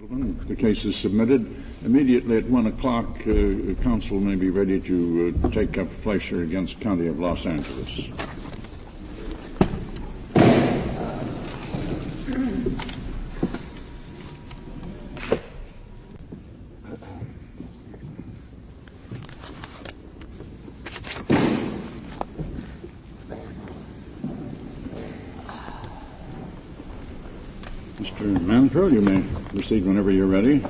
Gentlemen, the case is submitted. Immediately at 1 o'clock, counsel may be ready to take up Fleischer against County of Los Angeles. Mr. Manfred, you may proceed whenever you're ready.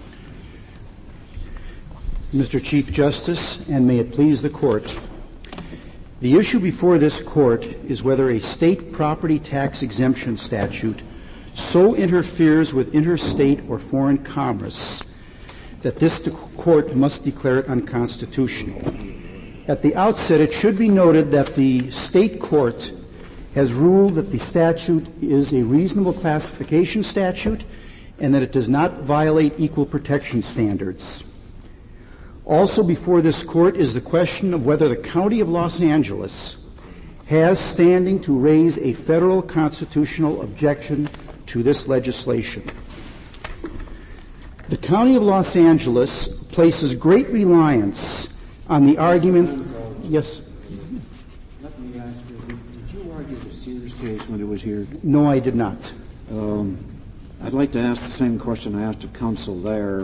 Mr. Chief Justice, and may it please the Court, the issue before this Court is whether a state property tax exemption statute so interferes with interstate or foreign commerce that this Court must declare it unconstitutional. At the outset, it should be noted that the state court has ruled that the statute is a reasonable classification statute and that it does not violate equal protection standards. Also before this Court is the question of whether the County of Los Angeles has standing to raise a federal constitutional objection to this legislation. The County of Los Angeles places great reliance on the argument. Yes. Let me ask you, did you argue the Sears case when it was here? No, I did not. I'd like to ask the same question I asked of counsel there.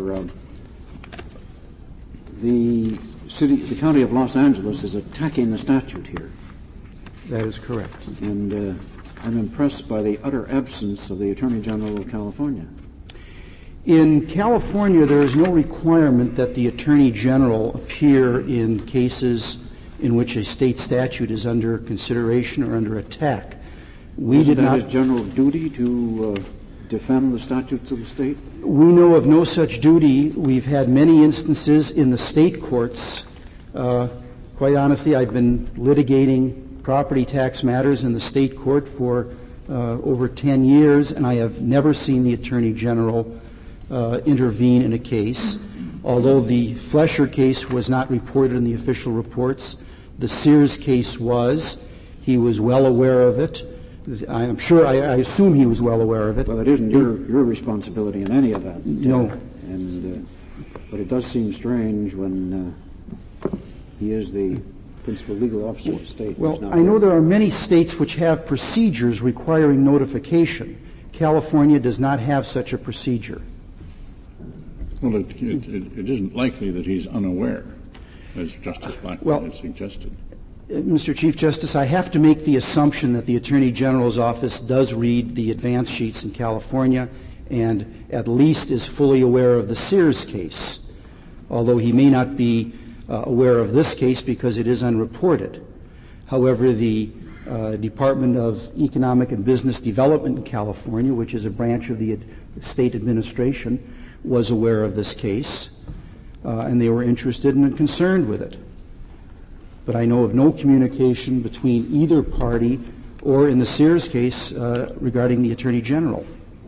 The County of Los Angeles is attacking the statute here. That is correct. And I'm impressed by the utter absence of the Attorney General of California. In California, there is no requirement that the Attorney General appear in cases in which a state statute is under consideration or under attack. Isn't that his general duty to defend the statutes of the state? We know of no such duty. We've had many instances in the state courts. Quite honestly, I've been litigating property tax matters in the state court for over 10 years, and I have never seen the Attorney General intervene in a case. Although the Fleischer case was not reported in the official reports, the Sears case was. He was well aware of it. I assume he was well aware of it. Well, it isn't your responsibility in any event. No. But it does seem strange when he is the principal legal officer of the state. Well, I know there are many states which have procedures requiring notification. California does not have such a procedure. Well, it isn't likely that he's unaware, as Justice Blackmun had suggested. Mr. Chief Justice, I have to make the assumption that the Attorney General's office does read the advance sheets in California and at least is fully aware of the Sears case, although he may not be aware of this case because it is unreported. However, the Department of Economic and Business Development in California, which is a branch of the state administration, was aware of this case, and they were interested and concerned with it. But I know of no communication between either party or in the Sears case regarding the Attorney General.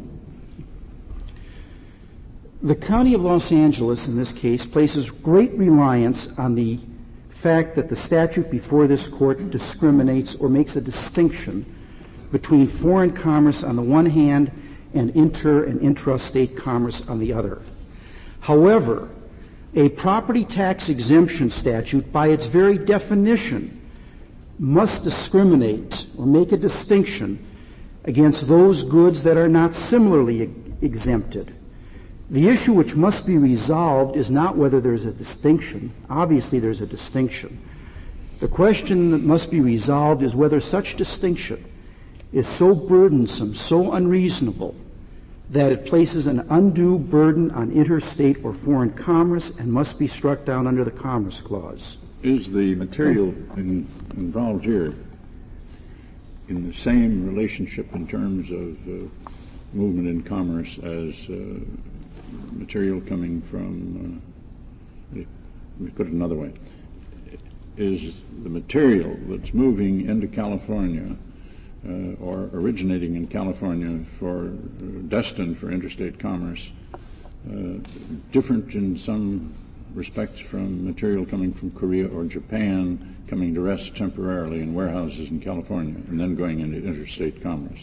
The County of Los Angeles, in this case, places great reliance on the fact that the statute before this Court discriminates or makes a distinction between foreign commerce on the one hand and inter- and intrastate commerce on the other. However, a property tax exemption statute, by its very definition, must discriminate or make a distinction against those goods that are not similarly exempted. The issue which must be resolved is not whether there's a distinction. Obviously, there's a distinction. The question that must be resolved is whether such distinction is so burdensome, so unreasonable, that it places an undue burden on interstate or foreign commerce and must be struck down under the Commerce Clause. Is the material involved here in the same relationship in terms of movement in commerce as material coming from, let me put it another way, is the material that's moving into California or originating in California destined for interstate commerce different in some respects from material coming from Korea or Japan coming to rest temporarily in warehouses in California and then going into interstate commerce?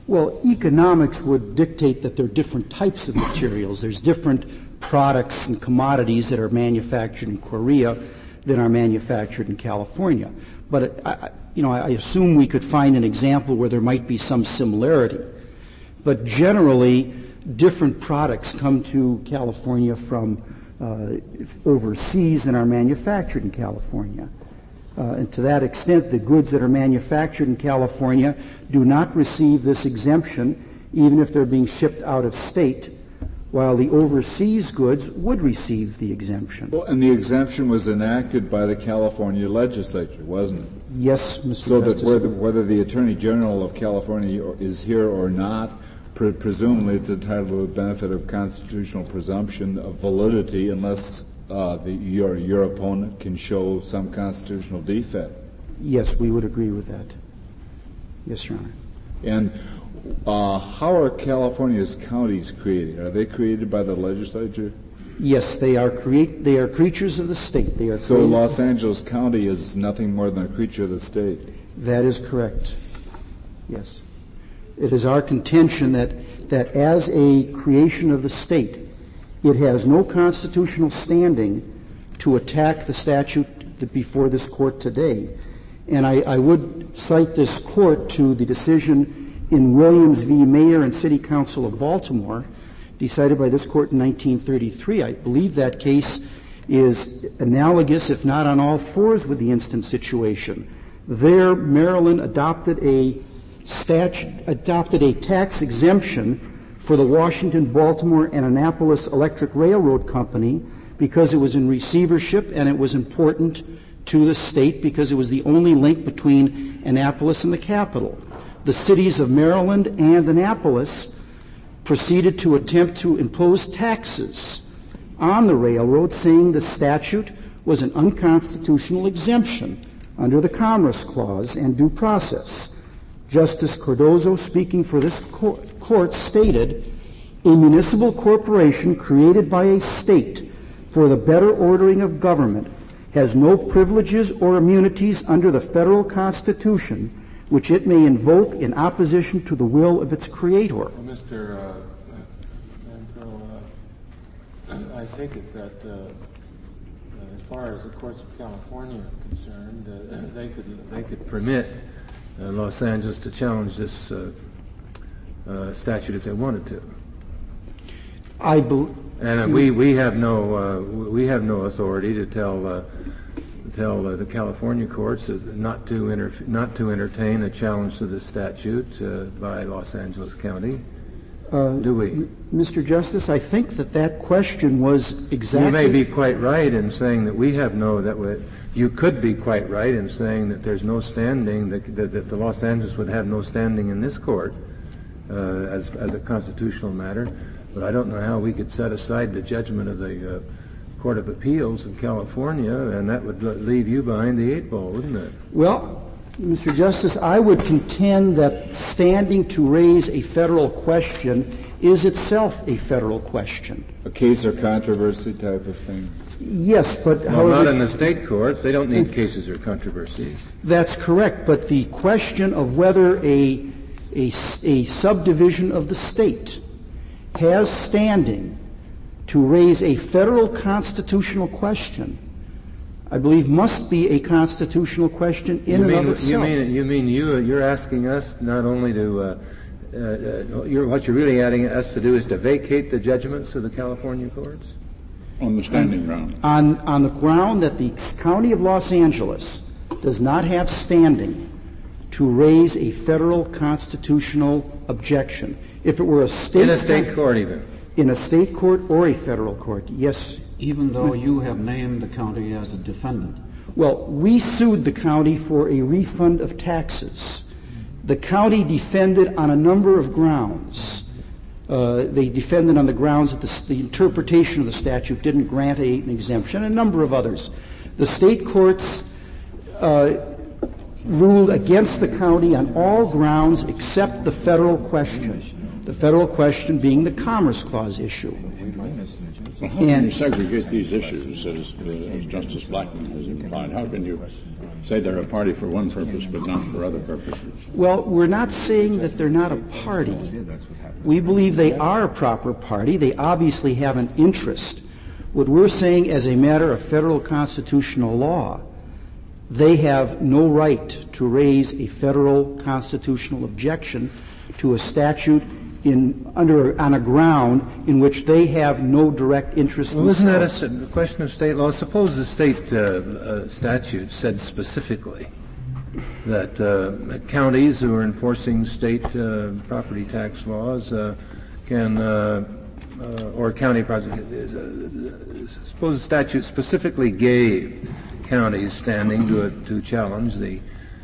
Well, economics would dictate that there are different types of materials. There's different products and commodities that are manufactured in Korea than are manufactured in California. But I assume we could find an example where there might be some similarity. But generally, different products come to California from overseas than are manufactured in California. And to that extent, the goods that are manufactured in California do not receive this exemption, even if they're being shipped out of state, while the overseas goods would receive the exemption. Well, and the exemption was enacted by the California legislature, wasn't it? Yes, Mr. So Justice. that whether the Attorney General of California is here or not, presumably it's entitled to the benefit of constitutional presumption of validity unless your opponent can show some constitutional defect. Yes, we would agree with that. Yes, Your Honor. And how are California's counties created? Are they created by the legislature? Yes, they are creatures of the state. They are So created. Los Angeles County is nothing more than a creature of the state. That is correct. Yes. It is our contention that as a creation of the state, it has no constitutional standing to attack the statute before this court today. And I would cite this court to the decision in Williams v. Mayor and City Council of Baltimore, decided by this court in 1933. I believe that case is analogous, if not on all fours, with the instant situation. There, Maryland adopted a tax exemption for the Washington, Baltimore, and Annapolis Electric Railroad Company because it was in receivership and it was important to the state because it was the only link between Annapolis and the capital. The cities of Maryland and Annapolis proceeded to attempt to impose taxes on the railroad, saying the statute was an unconstitutional exemption under the Commerce Clause and due process. Justice Cardozo, speaking for this court, stated, "A municipal corporation created by a state for the better ordering of government has no privileges or immunities under the federal Constitution which it may invoke in opposition to the will of its creator." Well, Mr. Manfro, I take it that as far as the courts of California are concerned, they could permit Los Angeles to challenge this statute if they wanted to. And we have no authority to tell the California courts not to entertain a challenge to this statute by Los Angeles County. Do we? Mr. Justice, I think that question was exactly... You may be quite right in saying that you could be quite right in saying that there's no standing, that the Los Angeles would have no standing in this court as a constitutional matter, but I don't know how we could set aside the judgment of the Court of Appeals in California, and that would leave you behind the eight ball, wouldn't it? Well, Mr. Justice, I would contend that standing to raise a federal question is itself a federal question. A case or controversy type of thing? Yes, but... Well, not in the state courts. They don't need cases or controversies. That's correct, but the question of whether a subdivision of the state has standing to raise a federal constitutional question, I believe, must be a constitutional question in and of itself. You mean you're asking us not only to what you're really asking us to do is to vacate the judgments of the California courts? On the standing ground. On the ground that the County of Los Angeles does not have standing to raise a federal constitutional objection. If it were a state... In a state court even? In a state court or a federal court, yes. Even though you have named the county as a defendant? Well, we sued the county for a refund of taxes. The county defended on a number of grounds. They defended on the grounds that the interpretation of the statute didn't grant an exemption, and a number of others. The state courts ruled against the county on all grounds except the federal question. The federal question being the Commerce Clause issue. Well, how can you segregate these issues, as Justice Blackmun has implied? How can you say they're a party for one purpose but not for other purposes? Well, we're not saying that they're not a party. We believe they are a proper party. They obviously have an interest. What we're saying, as a matter of federal constitutional law, they have no right to raise a federal constitutional objection to a statute on a ground in which they have no direct interest. Well, isn't that a question of state law? Suppose the state statute said specifically that counties who are enforcing state property tax laws can, or county suppose the statute specifically gave counties standing to challenge the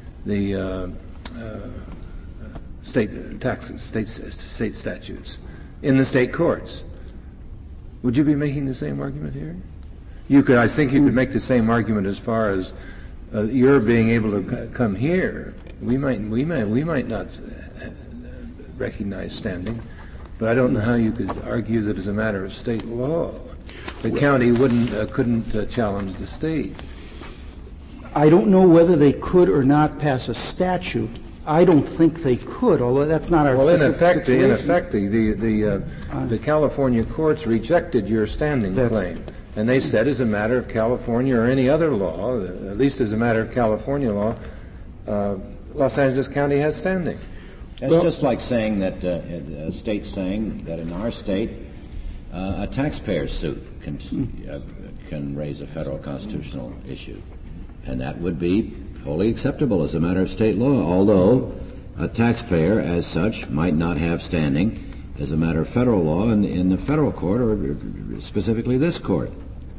state taxes, state statutes in the state courts. Would you be making the same argument here? I think you could make the same argument as far as your being able to come here. We might not recognize standing, but I don't know how you could argue that as a matter of state law, the county couldn't challenge the state. I don't know whether they could or not pass a statute. I don't think they could, although that's not our situation. In effect, the California courts rejected your standing claim, and they said, as a matter of California or any other law, at least as a matter of California law, Los Angeles County has standing. That's just like saying that a state saying that in our state a taxpayer's suit can raise a federal constitutional issue, and that would be wholly acceptable as a matter of state law, although a taxpayer as such might not have standing as a matter of federal law in the federal court, or specifically this court.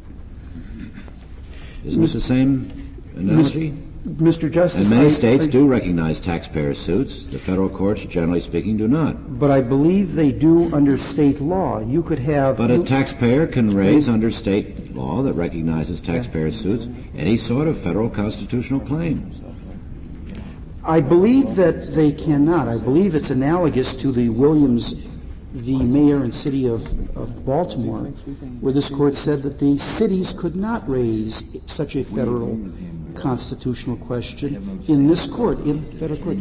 Isn't it the same analogy? Mr. Justice, and many states do recognize taxpayer suits. The federal courts, generally speaking, do not. But I believe they do under state law. You could have... But a taxpayer can raise under state law that recognizes taxpayer suits any sort of federal constitutional claim. I believe that they cannot. I believe it's analogous to the Williams v. Mayor and City of Baltimore, where this court said that the cities could not raise such a federal constitutional question in this court, in federal court.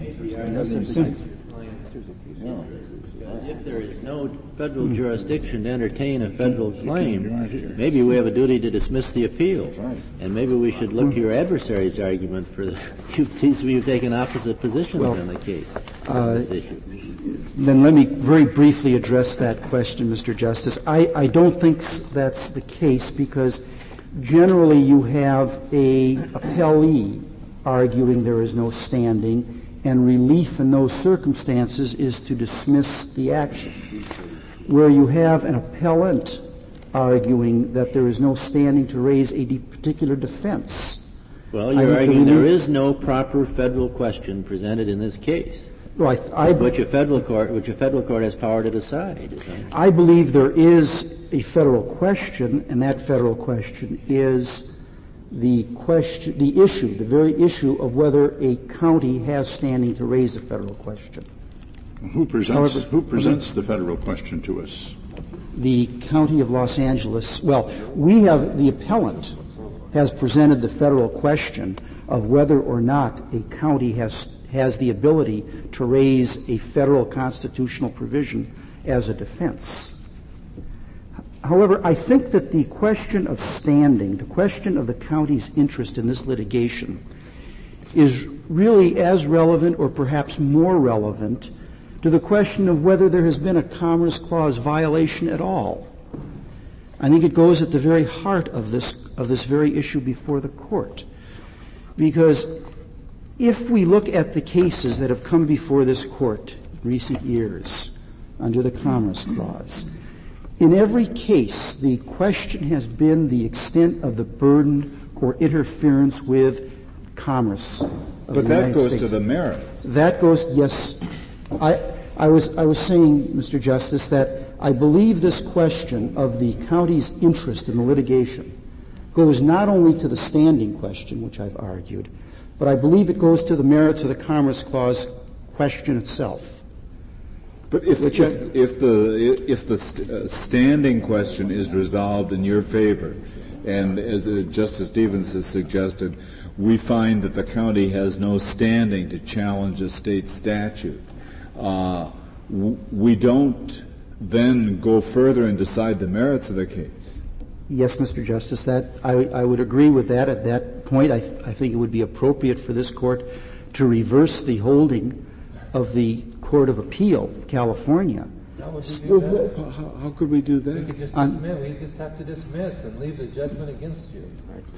If there is no federal jurisdiction to entertain a federal claim, maybe we have a duty to dismiss the appeal. And maybe we should look to your adversary's argument for you've taken opposite positions on the case. This issue. Then let me very briefly address that question, Mr. Justice. I don't think that's the case, because generally you have a appellee arguing there is no standing, and relief in those circumstances is to dismiss the action. Where you have an appellant arguing that there is no standing to raise a particular defense. Well, you're arguing there is no proper federal question presented in this case. Right. Which a federal court has power to decide. I believe there is a federal question, and that federal question is the very issue of whether a county has standing to raise a federal question. Who presents the federal question to us? The County of Los Angeles. Well, the appellant has presented the federal question of whether or not a county has the ability to raise a federal constitutional provision as a defense. However, I think that the question of standing, the question of the county's interest in this litigation, is really as relevant or perhaps more relevant to the question of whether there has been a Commerce Clause violation at all. I think it goes at the very heart of this very issue before the court. Because if we look at the cases that have come before this court in recent years under the Commerce Clause, in every case the question has been the extent of the burden or interference with commerce. But that goes to the merits. That goes, yes. I was saying, Mr. Justice, that I believe this question of the county's interest in the litigation goes not only to the standing question, which I've argued, but I believe it goes to the merits of the Commerce Clause question itself. But if the standing question is resolved in your favor, and as Justice Stevens has suggested, we find that the county has no standing to challenge a state statute, we don't then go further and decide the merits of the case. Yes, Mr. Justice, that I would agree with that. At that point, I think it would be appropriate for this court to reverse the holding of the Court of Appeal of California. How could we do that? We could just dismiss. We just have to dismiss and leave the judgment against you.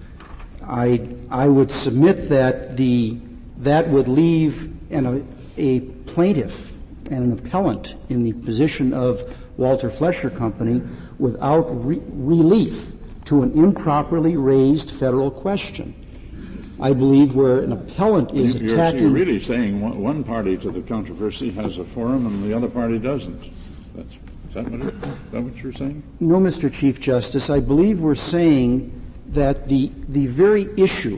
I would submit that that would leave a plaintiff and an appellant in the position of Walter Flesher Company without relief to an improperly raised federal question. I believe where an appellant is attacking... You're really saying one party to the controversy has a forum and the other party doesn't. Is that what you're saying? No, Mr. Chief Justice. I believe we're saying that the very issue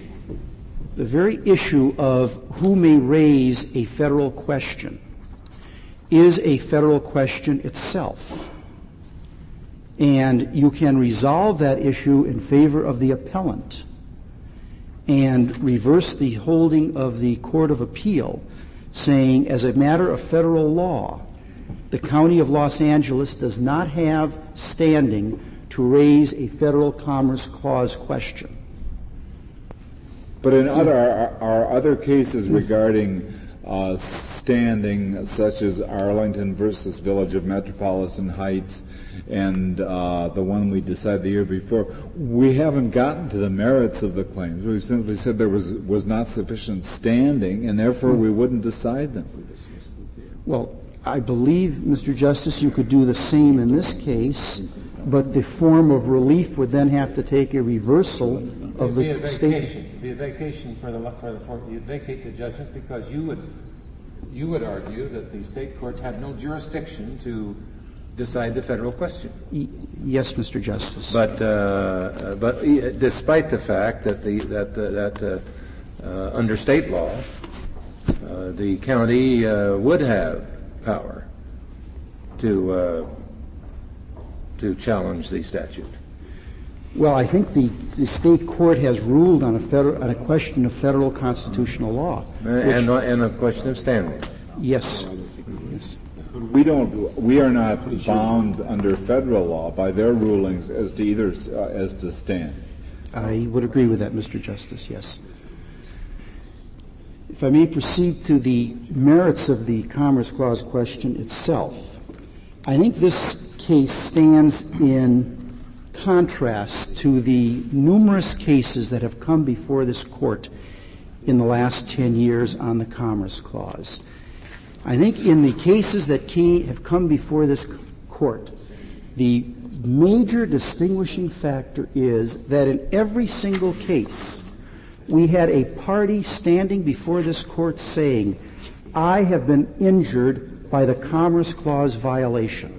of who may raise a federal question is a federal question itself. And you can resolve that issue in favor of the appellant and reverse the holding of the Court of Appeal, saying, as a matter of federal law, the County of Los Angeles does not have standing to raise a Federal Commerce Clause question. But in other cases regarding standing, such as Arlington versus Village of Metropolitan Heights and the one we decided the year before, we haven't gotten to the merits of the claims. We simply said there was not sufficient standing, and therefore we wouldn't decide them. Well, I believe, Mr. Justice, you could do the same in this case, but the form of relief would then have to take a reversal of the state. It'd be a vacation you'd vacate the judgment because you would argue that the state courts have no jurisdiction to decide the federal question. Yes, Mr. Justice. But despite the fact that under state law, the county would have power to challenge the statute. Well, I think the state court has ruled on a question of federal constitutional law, and a question of standing. Yes. We are not bound under federal law by their rulings as to stand. I would agree with that, Mr. Justice, yes. If I may proceed to the merits of the Commerce Clause question itself, I think this case stands in contrast to the numerous cases that have come before this court in the last 10 years on the Commerce Clause. I think in the cases that have come before this court, the major distinguishing factor is that in every single case, we had a party standing before this court saying, I have been injured by the Commerce Clause violation.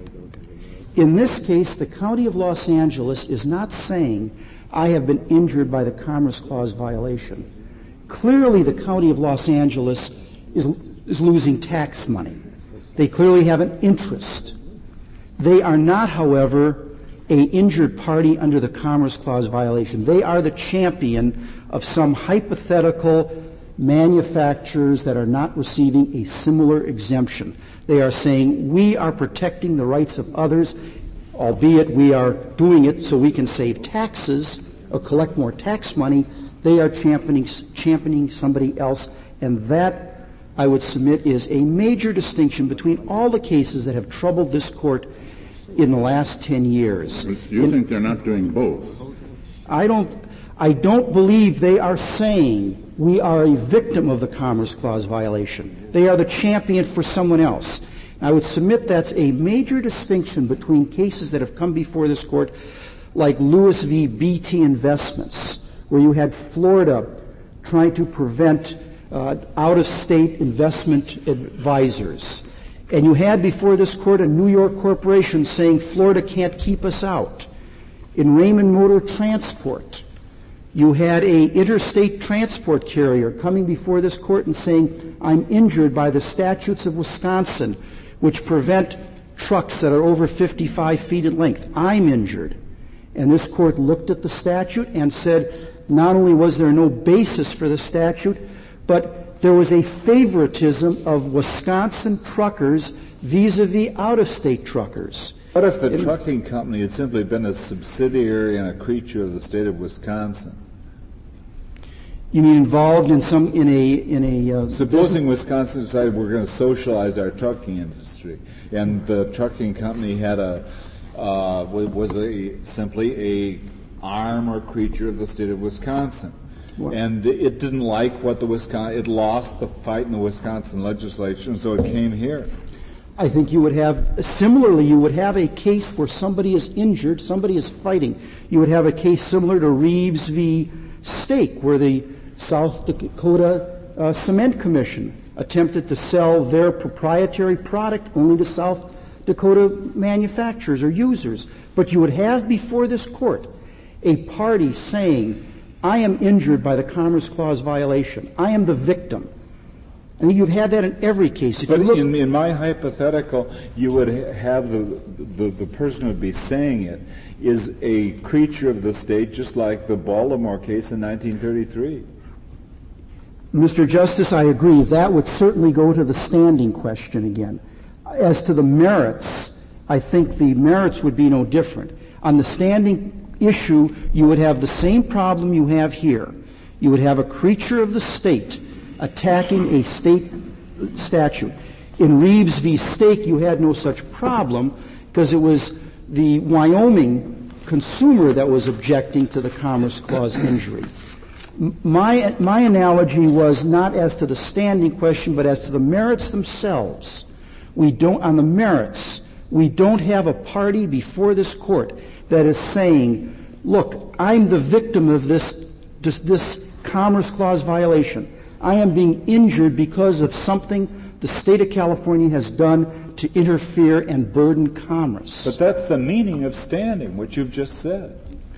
In this case, the County of Los Angeles is not saying, I have been injured by the Commerce Clause violation. Clearly, the County of Los Angeles is losing tax money. They clearly have an interest. They are not, however, an injured party under the Commerce Clause violation. They are the champion of some hypothetical manufacturers that are not receiving a similar exemption. They are saying, we are protecting the rights of others, albeit we are doing it so we can save taxes or collect more tax money. They are championing somebody else, and that, I would submit, is a major distinction between all the cases that have troubled this court in the last 10 years. Do you think they're not doing both? I don't believe they are saying we are a victim of the Commerce Clause violation. They are the champion for someone else. I would submit that's a major distinction between cases that have come before this court, like Lewis v. BT Investments, where you had Florida trying to prevent out-of-state investment advisors. And you had before this court a New York corporation saying Florida can't keep us out. In Raymond Motor Transport, you had an interstate transport carrier coming before this court and saying, I'm injured by the statutes of Wisconsin, which prevent trucks that are over 55 feet in length. I'm injured. And this court looked at the statute and said not only was there no basis for the statute, but there was a favoritism of Wisconsin truckers vis-a-vis out-of-state truckers. What if the trucking company had simply been a subsidiary and a creature of the state of Wisconsin? You mean involved in a Supposing Wisconsin decided we're going to socialize our trucking industry, and the trucking company had simply a arm or creature of the state of Wisconsin, and it didn't like what it lost the fight in the Wisconsin legislature, so it came here. I think you would have a case where somebody is injured, somebody is fighting. You would have a case similar to Reeves v. Stake, where the South Dakota Cement Commission attempted to sell their proprietary product only to South Dakota manufacturers or users. But you would have before this court a party saying, I am injured by the Commerce Clause violation. I am the victim. And you've had that in every case. But in my hypothetical, you would have the person who would be saying it is a creature of the state, just like the Baltimore case in 1933. Mr. Justice, I agree. That would certainly go to the standing question again. As to the merits, I think the merits would be no different. On the standing issue, you would have the same problem you have here. You would have a creature of the state attacking a state statute. In Reeves v. Stake, you had no such problem because it was the Wyoming consumer that was objecting to the Commerce Clause injury. My analogy was not as to the standing question, but as to the merits themselves. On the merits, we don't have a party before this court that is saying, look, I'm the victim of this Commerce Clause violation. I am being injured because of something the state of California has done to interfere and burden commerce. But that's the meaning of standing, what you've just said.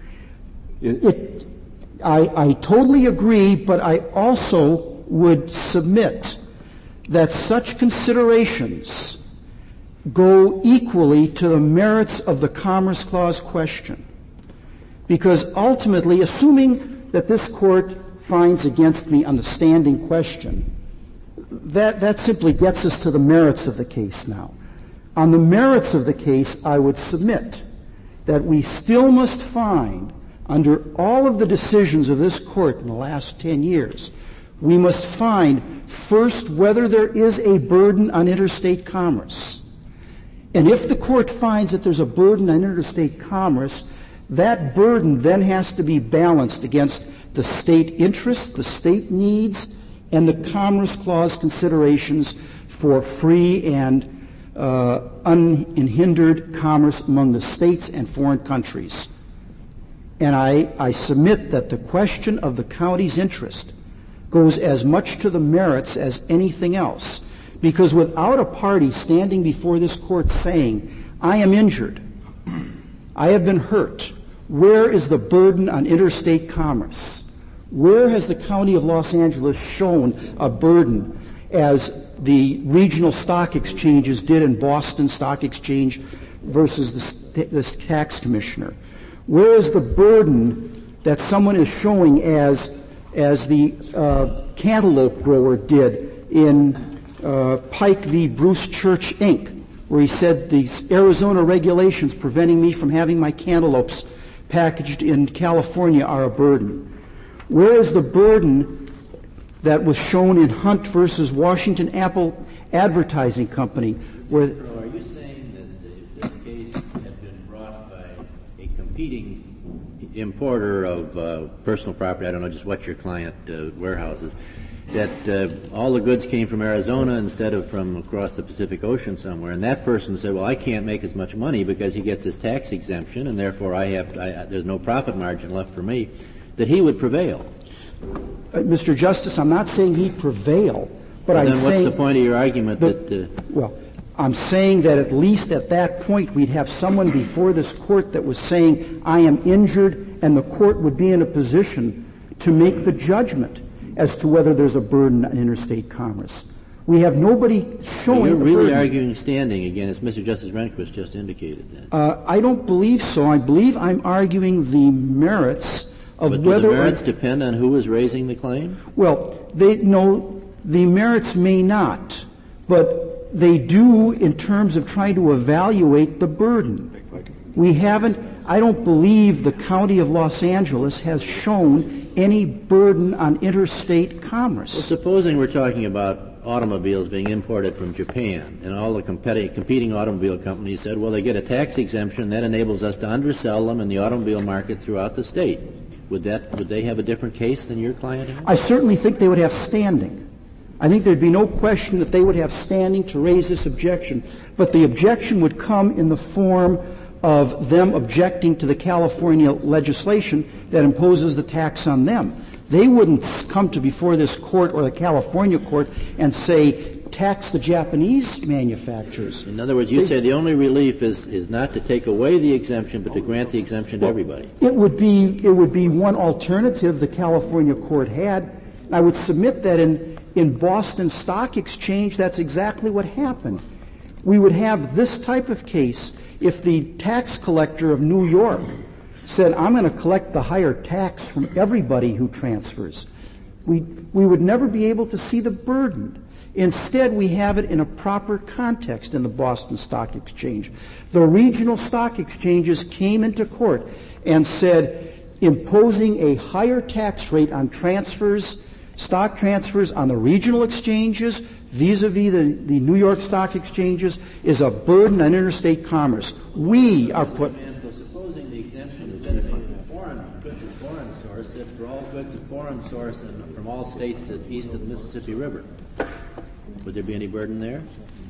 I totally agree, but I also would submit that such considerations go equally to the merits of the Commerce Clause question. Because ultimately, assuming that this court finds against me on the standing question, that simply gets us to the merits of the case now. On the merits of the case, I would submit that we still must find, under all of the decisions of this court in the last 10 years, we must find first whether there is a burden on interstate commerce. And if the court finds that there's a burden on interstate commerce, that burden then has to be balanced against the state interest, the state needs, and the Commerce Clause considerations for free and unhindered commerce among the states and foreign countries. And I submit that the question of the county's interest goes as much to the merits as anything else. Because without a party standing before this court saying, I am injured, I have been hurt, where is the burden on interstate commerce? Where has the County of Los Angeles shown a burden as the regional stock exchanges did in Boston Stock Exchange versus the tax commissioner? Where is the burden that someone is showing as the cantaloupe grower did in Pike v. Bruce Church, Inc., where he said these Arizona regulations preventing me from having my cantaloupes packaged in California are a burden? Where is the burden that was shown in Hunt versus Washington Apple Advertising Company? Are you saying that if this case had been brought by a competing importer of personal property, I don't know just what your client warehouses, that all the goods came from Arizona instead of from across the Pacific Ocean somewhere, and that person said, well, I can't make as much money because he gets his tax exemption, and therefore there's no profit margin left for me, that he would prevail? Mr. Justice, I'm not saying he'd prevail, but I'm saying... Then what's the point of your argument Well, I'm saying that at least at that point we'd have someone before this court that was saying, I am injured, and the court would be in a position to make the judgment as to whether there's a burden on interstate commerce. We have nobody showing. You're the really burden. arguing standing again, as Mr. Justice Rehnquist just indicated. Then. I don't believe so. I believe I'm arguing the merits of But whether. do the merits depend on who is raising the claim? Well, the merits may not, but they do in terms of trying to evaluate the burden. I don't believe the County of Los Angeles has shown any burden on interstate commerce. Well, supposing we're talking about automobiles being imported from Japan, and all the competing automobile companies said, well, they get a tax exemption that enables us to undersell them in the automobile market throughout the state. Would they have a different case than your client has? I certainly think they would have standing. I think there'd be no question that they would have standing to raise this objection, but the objection would come in the form of them objecting to the California legislation that imposes the tax on them. They wouldn't come to before this court or the California court and say, tax the Japanese manufacturers. In other words, you say the only relief is not to take away the exemption, but to grant the exemption to everybody. It would be one alternative the California court had. I would submit that in Boston Stock Exchange, that's exactly what happened. We would have this type of case if the tax collector of New York said, I'm going to collect the higher tax from everybody who transfers. We would never be able to see the burden. Instead, we have it in a proper context in the Boston Stock Exchange. The regional stock exchanges came into court and said, imposing a higher tax rate on transfers, stock transfers on the regional exchanges vis-a-vis the New York stock exchanges is a burden on interstate commerce. We are put... Supposing the exemption is benefiting goods of foreign source, that for all goods of foreign source and from all states east of the Mississippi River, would there be any burden there?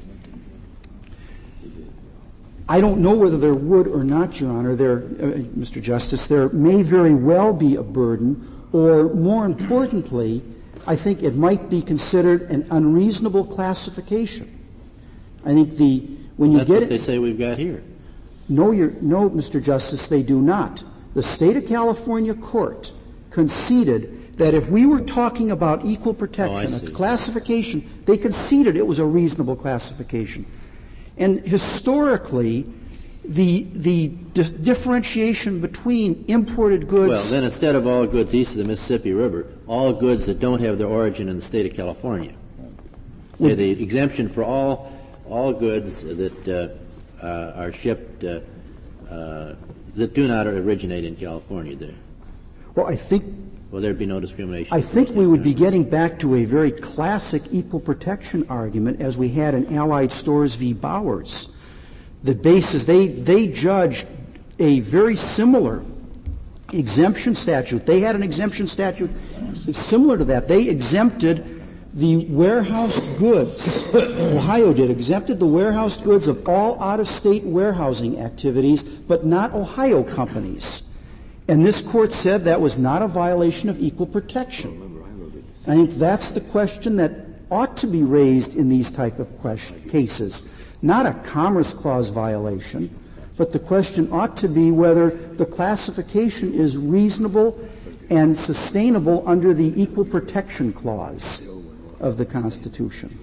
I don't know whether there would or not, Your Honor, Mr. Justice. There may very well be a burden, or more importantly, I think it might be considered an unreasonable classification. I think when you That's get what it, they say we've got here. No, Mr. Justice, they do not. The State of California court conceded that if we were talking about equal protection, a classification, they conceded it was a reasonable classification. And historically, the differentiation between imported goods... Well, then instead of all goods east of the Mississippi River, all goods that don't have their origin in the state of California. Say the exemption for all goods that are shipped that do not originate in California there. Well, I think... Well, there'd be no discrimination. I think we would be getting back to a very classic equal protection argument as we had in Allied Stores v. Bowers. The basis, they judged a very similar exemption statute. They had an exemption statute similar to that. They exempted the warehouse goods. Ohio did, exempted the warehouse goods of all out-of-state warehousing activities, but not Ohio companies. And this court said that was not a violation of equal protection. I think that's the question that ought to be raised in these type of cases. Not a Commerce Clause violation, but the question ought to be whether the classification is reasonable and sustainable under the Equal Protection Clause of the Constitution.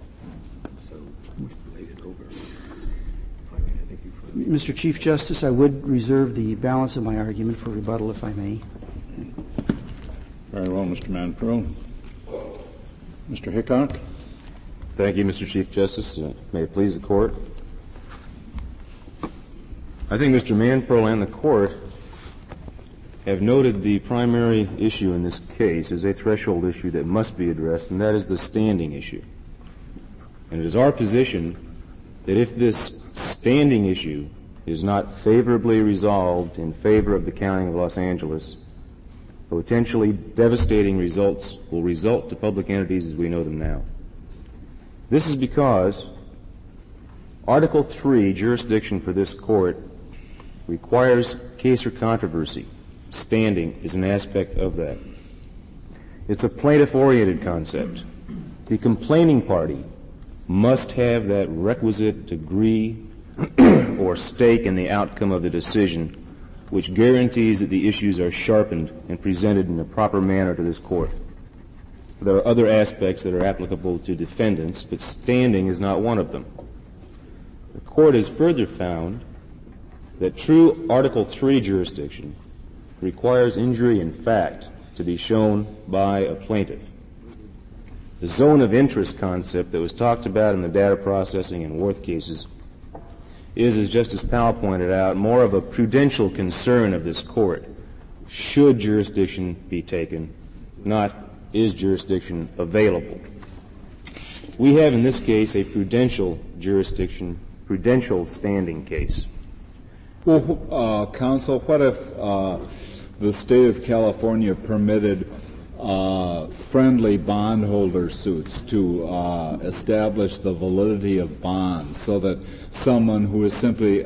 Mr. Chief Justice, I would reserve the balance of my argument for rebuttal, if I may. Very well, Mr. Manpro. Mr. Hickok. Thank you, Mr. Chief Justice. May it please the Court. I think Mr. Manpro and the Court have noted the primary issue in this case is a threshold issue that must be addressed, and that is the standing issue. And it is our position that if this standing issue is not favorably resolved in favor of the County of Los Angeles, potentially devastating results will result to public entities as we know them now. This is because Article 3, jurisdiction for this court, requires case or controversy. Standing is an aspect of that. It's a plaintiff-oriented concept. The complaining party must have that requisite degree or stake in the outcome of the decision, which guarantees that the issues are sharpened and presented in a proper manner to this court. There are other aspects that are applicable to defendants, but standing is not one of them. The court has further found that true Article III jurisdiction requires injury in fact to be shown by a plaintiff. The zone of interest concept that was talked about in the data processing and Worth cases is, as Justice Powell pointed out, more of a prudential concern of this court. Should jurisdiction be taken, not is jurisdiction available. We have in this case a prudential jurisdiction, prudential standing case. Well, counsel, what if the state of California permitted friendly bondholder suits to establish the validity of bonds, so that someone who is simply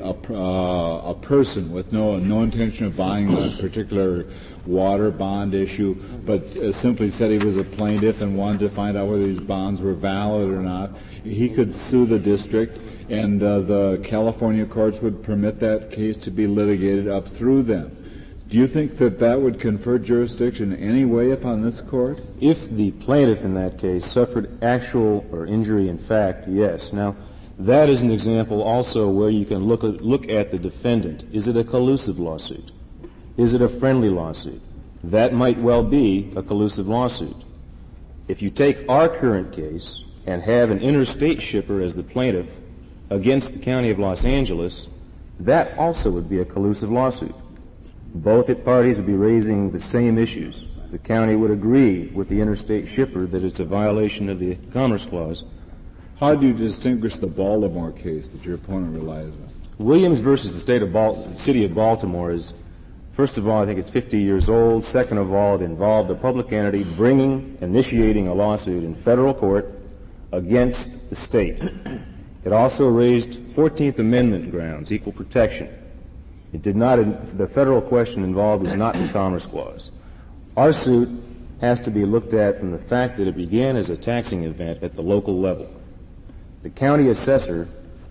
a person with no intention of buying a particular water bond issue, but simply said he was a plaintiff and wanted to find out whether these bonds were valid or not, he could sue the district, and the California courts would permit that case to be litigated up through them. Do you think that that would confer jurisdiction in any way upon this court? If the plaintiff in that case suffered actual or injury in fact, yes. Now, that is an example also where you can look at the defendant. Is it a collusive lawsuit? Is it a friendly lawsuit? That might well be a collusive lawsuit. If you take our current case and have an interstate shipper as the plaintiff against the County of Los Angeles, that also would be a collusive lawsuit. Both parties would be raising the same issues. The county would agree with the interstate shipper that it's a violation of the Commerce Clause. How do you distinguish the Baltimore case that your opponent relies on? Williams versus the city of Baltimore is, first of all, I think it's 50 years old. Second of all, it involved a public entity initiating a lawsuit in federal court against the state. It also raised 14th Amendment grounds, equal protection. It did not, the federal question involved was not the Commerce Clause. Our suit has to be looked at from the fact that it began as a taxing event at the local level. The county assessor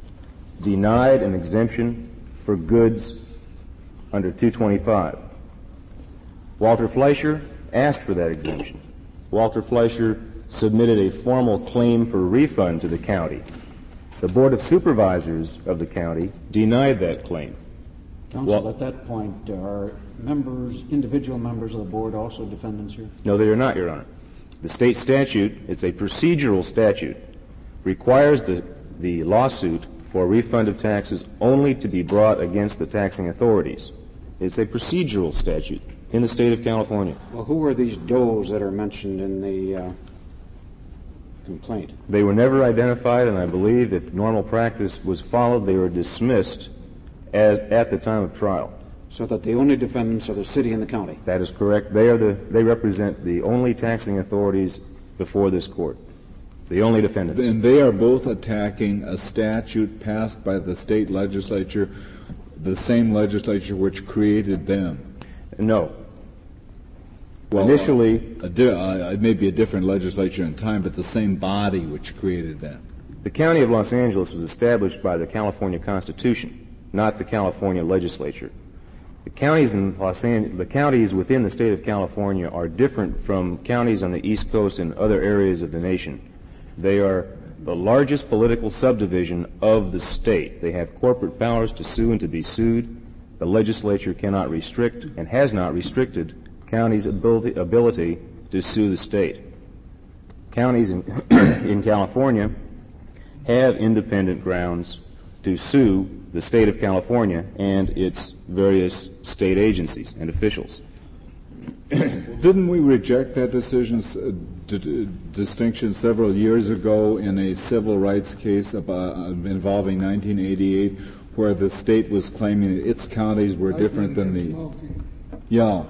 denied an exemption for goods under 225. Walter Fleischer asked for that exemption. Walter Fleischer submitted a formal claim for refund to the county. The Board of Supervisors of the county denied that claim. Counsel, at that point, are individual members of the board also defendants here? No, they are not, Your Honor. The state statute, it's a procedural statute, requires the lawsuit for refund of taxes only to be brought against the taxing authorities. It's a procedural statute in the state of California. Well, who are these does that are mentioned in the complaint? They were never identified, and I believe if normal practice was followed, they were dismissed at the time of trial. So that the only defendants are the city and the county? That is correct. They represent the only taxing authorities before this court. The only defendants. And they are both attacking a statute passed by the state legislature, the same legislature which created them. No. Well, initially, it may be a different legislature in time, but the same body which created them. The County of Los Angeles was established by the California Constitution, not the California legislature. The counties within the state of California are different from counties on the East Coast and other areas of the nation. They are the largest political subdivision of the state. They have corporate powers to sue and to be sued. The legislature cannot restrict and has not restricted counties' ability to sue the state. Counties in California have independent grounds to sue the state of California and its various state agencies and officials. Didn't we reject that distinction several years ago in a civil rights case involving 1988, where the state was claiming that its counties were different than the... Yeah.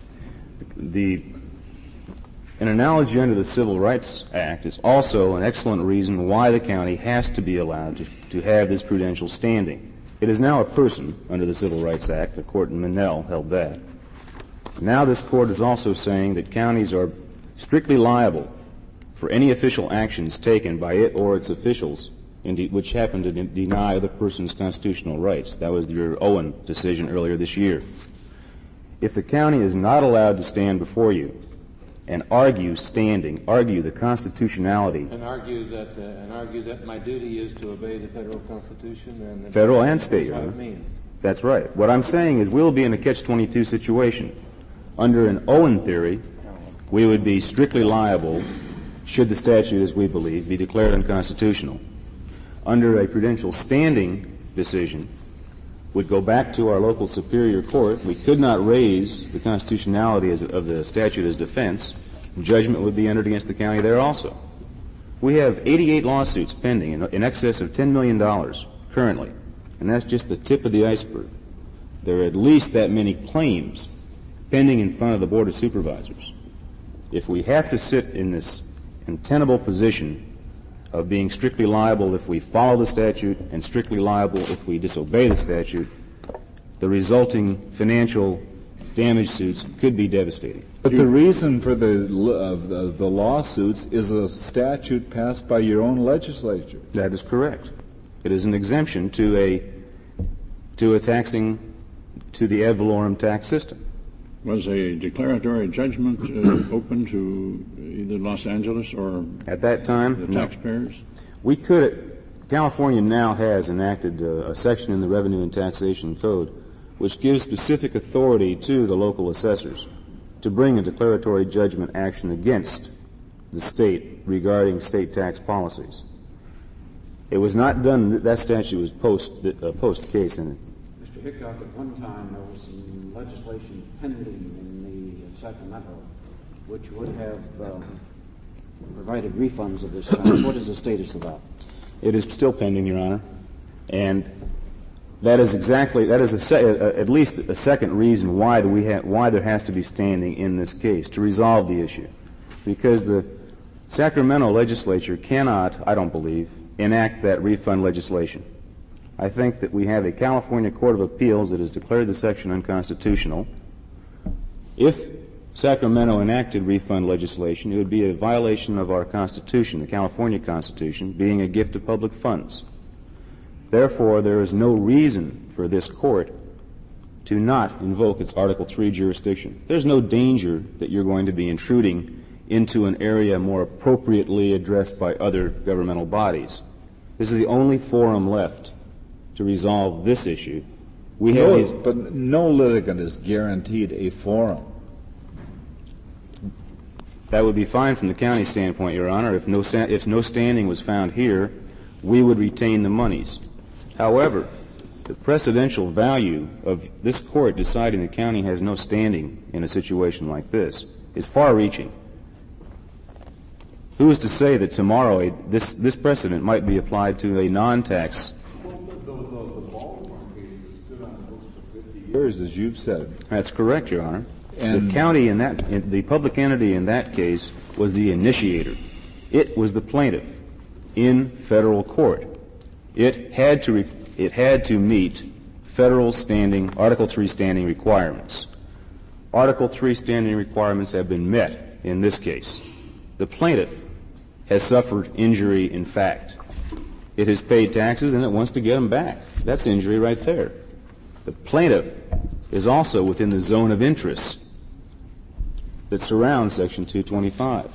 An analogy under the Civil Rights Act is also an excellent reason why the county has to be allowed to have this prudential standing. It is now a person under the Civil Rights Act. The court in Monell held that. Now this court is also saying that counties are strictly liable for any official actions taken by it or its officials which happen to deny the person's constitutional rights. That was your Owen decision earlier this year. If the county is not allowed to stand before you and argue standing, argue the constitutionality. And argue that my duty is to obey the federal Constitution and federal and state. That's what it means. That's right. What I'm saying is we'll be in a catch-22 situation. Under an Owen theory, we would be strictly liable should the statute, as we believe, be declared unconstitutional. Under a prudential standing decision, would go back to our local superior court. We could not raise the constitutionality of the statute as defense. Judgment would be entered against the county there also. We have 88 lawsuits pending in excess of $10 million currently, and that's just the tip of the iceberg. There are at least that many claims pending in front of the Board of Supervisors. If we have to sit in this untenable position of being strictly liable if we follow the statute and strictly liable if we disobey the statute, the resulting financial damage suits could be devastating. But the reason for the lawsuits is a statute passed by your own legislature. That is correct. It is an exemption to a taxing, to the ad valorem tax system. Was a declaratory judgment open to either Los Angeles or at that time the taxpayers? We could. California now has enacted a section in the Revenue and Taxation Code which gives specific authority to the local assessors to bring a declaratory judgment action against the state regarding state tax policies. It was not done. That statute was post case in it. Mr. Hickok, at one time there was some legislation pending in the Sacramento which would have provided refunds of this kind. What is the status of that? It is still pending, Your Honor, and that is at least a second reason why there has to be standing in this case to resolve the issue, because the Sacramento legislature cannot, I don't believe, enact that refund legislation. I think that we have a California Court of Appeals that has declared the section unconstitutional. If Sacramento enacted refund legislation, it would be a violation of our Constitution, the California Constitution, being a gift of public funds. Therefore, there is no reason for this court to not invoke its Article III jurisdiction. There's no danger that you're going to be intruding into an area more appropriately addressed by other governmental bodies. This is the only forum left to resolve this issue. But no litigant is guaranteed a forum. That would be fine from the county standpoint, Your Honor. If no standing was found here, we would retain the monies. However, the precedential value of this court deciding the county has no standing in a situation like this is far-reaching. Who is to say that tomorrow this precedent might be applied to a non-tax? Well, the Baltimore case has stood on the books for 50 years, as you've said. That's correct, Your Honor. And the county the public entity in that case was the initiator. It was the plaintiff in federal court. It had to meet federal standing, Article III standing requirements. Article III standing requirements have been met in this case. The plaintiff has suffered injury in fact. It has paid taxes and it wants to get them back. That's injury right there. The plaintiff is also within the zone of interest that surrounds Section 225.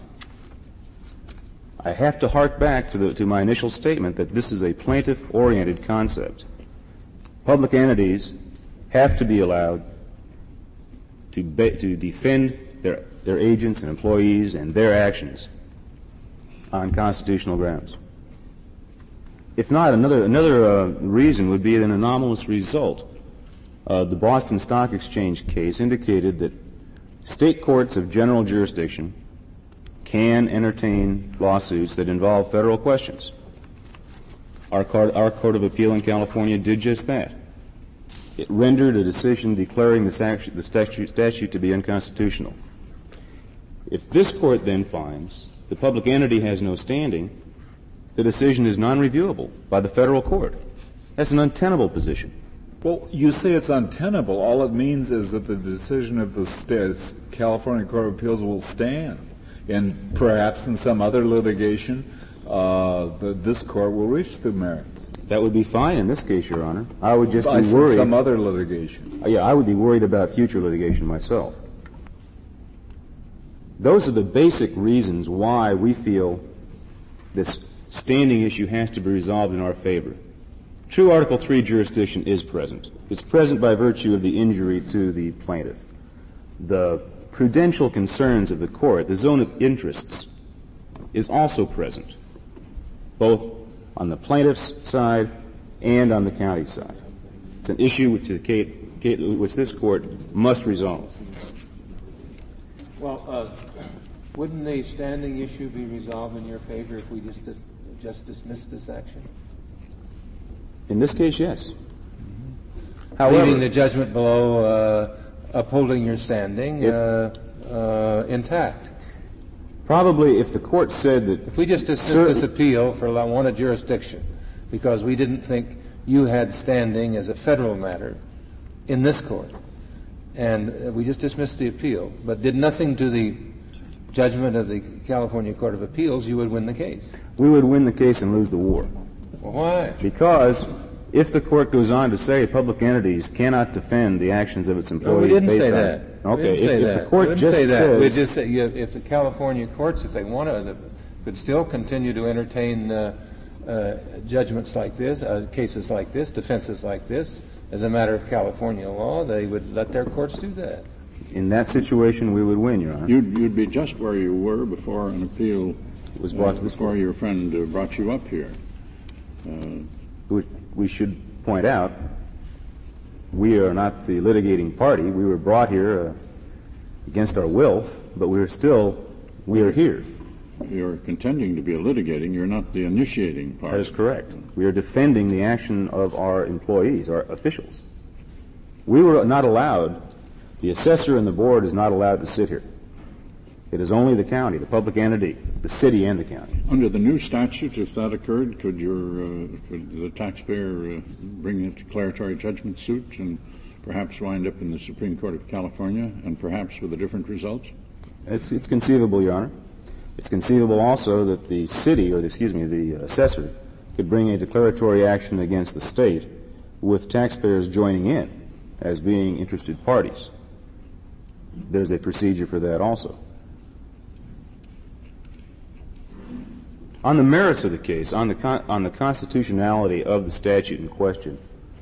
I have to hark back to my initial statement that this is a plaintiff-oriented concept. Public entities have to be allowed to defend their agents and employees and their actions on constitutional grounds. If not, another reason would be an anomalous result. The Boston Stock Exchange case indicated that state courts of general jurisdiction can entertain lawsuits that involve federal questions. Our Court of Appeal in California did just that. It rendered a decision declaring the statute to be unconstitutional. If this court then finds the public entity has no standing, the decision is non-reviewable by the federal court. That's an untenable position. Well, you say it's untenable. All it means is that the decision of the California Court of Appeals will stand. And perhaps in some other litigation, this court will reach the merits. That would be fine in this case, Your Honor. I would just be worried. Some other litigation. Yeah, I would be worried about future litigation myself. Those are the basic reasons why we feel this standing issue has to be resolved in our favor. True Article III jurisdiction is present. It's present by virtue of the injury to the plaintiff. The prudential concerns of the court, the zone of interests, is also present, both on the plaintiff's side and on the county side. It's an issue which this court must resolve. Well, wouldn't the standing issue be resolved in your favor if we just dismissed this action? In this case, yes. However, leaving the judgment below, upholding your standing intact. Probably if the court said that... If we just dismissed this appeal for want of jurisdiction because we didn't think you had standing as a federal matter in this court, and we just dismissed the appeal, but did nothing to the judgment of the California Court of Appeals, you would win the case. We would win the case and lose the war. Well, why? Because if the court goes on to say public entities cannot defend the actions of its employees... No, we didn't based say on, that. Okay, if the court just says... We just say if the California courts, if they want to, could still continue to entertain judgments like this, cases like this, defenses like this, as a matter of California law, they would let their courts do that. In that situation, we would win, Your Honor. You'd be just where you were before an appeal was brought to this before court. Your friend brought you up here. We should point out we are not the litigating party. We were brought here against our will, but we are here. You're contending to be a litigating. You're not the initiating party. That is correct. We are defending the action of our employees, our officials. We were not allowed, the assessor and the board is not allowed to sit here. It is only the county, the public entity, the city and the county. Under the new statute, if that occurred, could the taxpayer bring a declaratory judgment suit and perhaps wind up in the Supreme Court of California and perhaps with a different result? It's conceivable, Your Honor. It's conceivable also that the city, the assessor, could bring a declaratory action against the state with taxpayers joining in as being interested parties. There's a procedure for that also. On the merits of the case, on the constitutionality of the statute in question,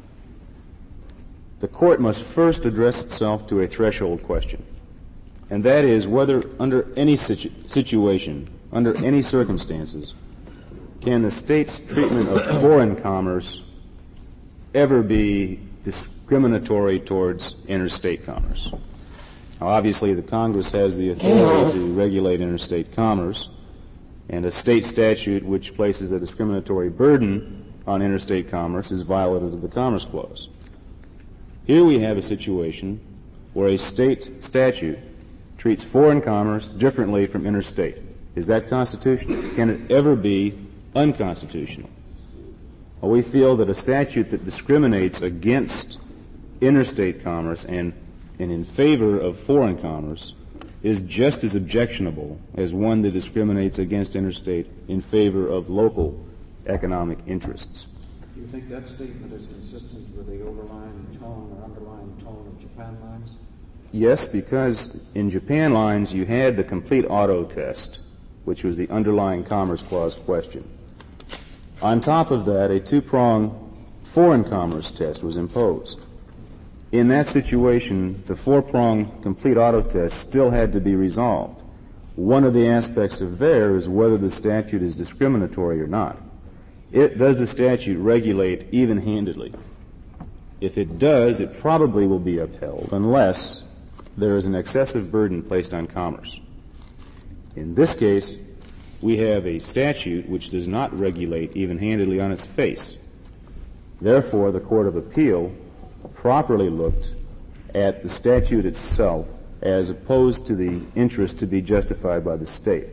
the court must first address itself to a threshold question, and that is whether under any situation, under any circumstances, can the state's treatment of foreign commerce ever be discriminatory towards interstate commerce. Now, obviously, the Congress has the authority to regulate interstate commerce, and a state statute which places a discriminatory burden on interstate commerce is violative of the Commerce Clause. Here we have a situation where a state statute treats foreign commerce differently from interstate. Is that constitutional? Can it ever be unconstitutional? Well, we feel that a statute that discriminates against interstate commerce and in favor of foreign commerce is just as objectionable as one that discriminates against interstate in favor of local economic interests. Do you think that statement is consistent with the overlying tone or underlying tone of Japan lines? Yes, because in Japan lines you had the complete auto test, which was the underlying Commerce Clause question. On top of that, a two-pronged foreign commerce test was imposed. In that situation, the four-pronged complete auto test still had to be resolved. One of the aspects of there is whether the statute is discriminatory or not. Does the statute regulate even-handedly? If it does, it probably will be upheld unless there is an excessive burden placed on commerce. In this case, we have a statute which does not regulate even-handedly on its face. Therefore, the Court of Appeal properly looked at the statute itself as opposed to the interest to be justified by the state.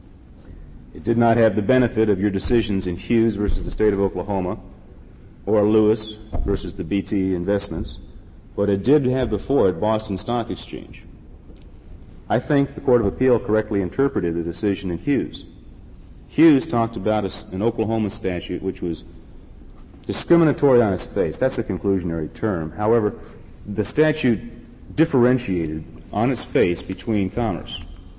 It did not have the benefit of your decisions in Hughes versus the State of Oklahoma or Lewis versus the BT Investments, but it did have before it Boston Stock Exchange. I think the Court of Appeal correctly interpreted the decision in Hughes. Hughes talked about an Oklahoma statute which was discriminatory on its face. That's a conclusionary term. However, the statute differentiated on its face between commerce.